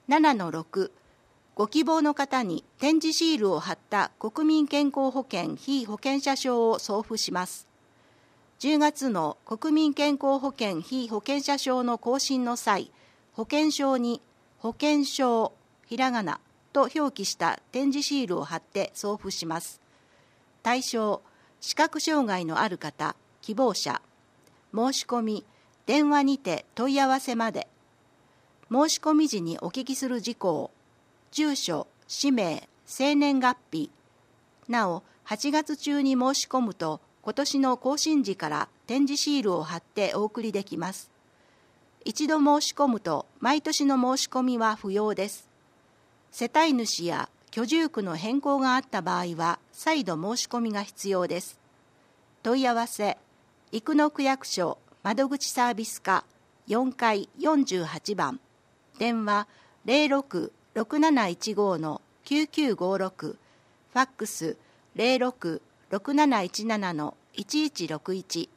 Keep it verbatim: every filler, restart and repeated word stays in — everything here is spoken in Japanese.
ななのろく、ご希望の方に点字シールを貼った国民健康保険被保険者証を送付します。じゅうがつの国民健康保険被保険者証の更新の際、保険証に保険証、ひらがなと表記した点字シールを貼って送付します。対象、視覚障害のある方、希望者。申し込み、電話にて問い合わせまで。申し込み時にお聞きする事項、住所、氏名、生年月日。なお、はちがつ中に申し込むと、今年の更新時から点字シールを貼ってお送りできます。一度申し込むと、毎年の申し込みは不要です。世帯主や居住区の変更があった場合は、再度申し込みが必要です。問い合わせ、生野区役所窓口サービス課よんかいよんじゅうはちばん、電話 ゼロろく ろくなないちご のきゅうきゅうごろく、ファックス ゼロろく ろくなないちなな のいちいちろくいち。